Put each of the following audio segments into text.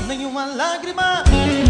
nenhuma lágrima.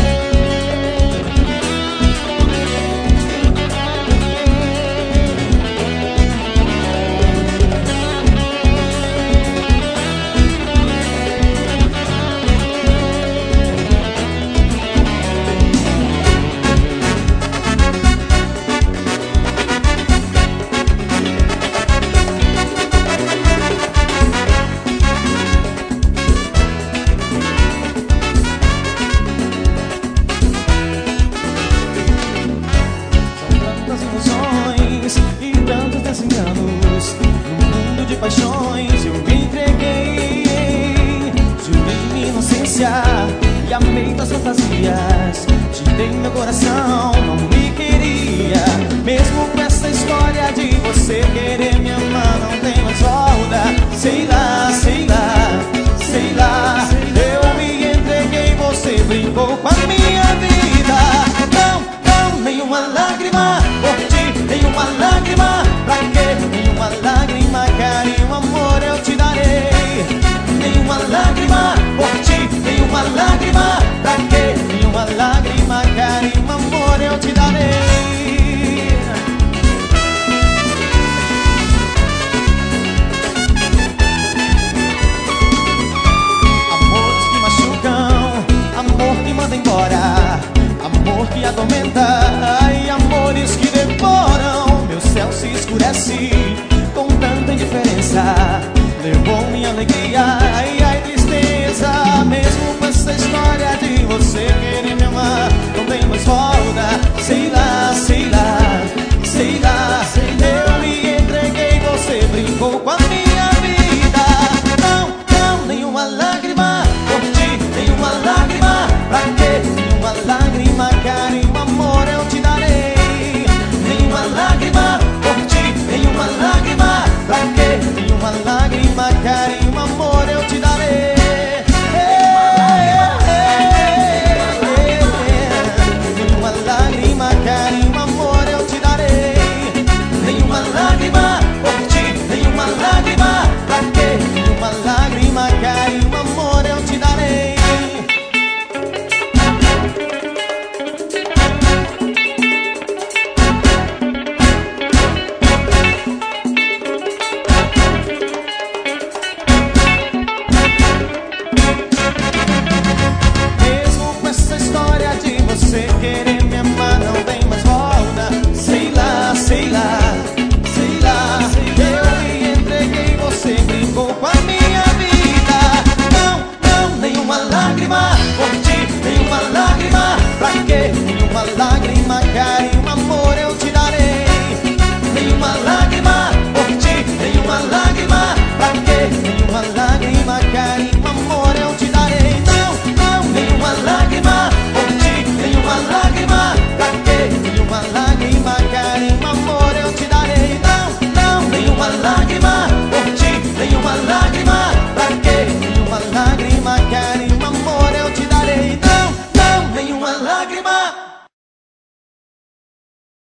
E tantos desenganos, no mundo de paixões eu me entreguei. Jurei minha inocência e amei tuas fantasias. Te dei meu coração, não me queria. Mesmo com essa história de você querer me amar, não tem mais volta. Sei lá, sei lá, sei lá. Eu me entreguei, você brincou com a minha vida. Não, não, nenhuma lágrima por ti. Nenhuma lágrima, pra quê? Nenhuma lágrima, carinho, amor eu te darei. Nenhuma lágrima por ti, nenhuma lágrima, pra quê? Nenhuma lágrima, carinho, amor eu te darei. Amores que machucam, amor que manda embora, amor que atormenta.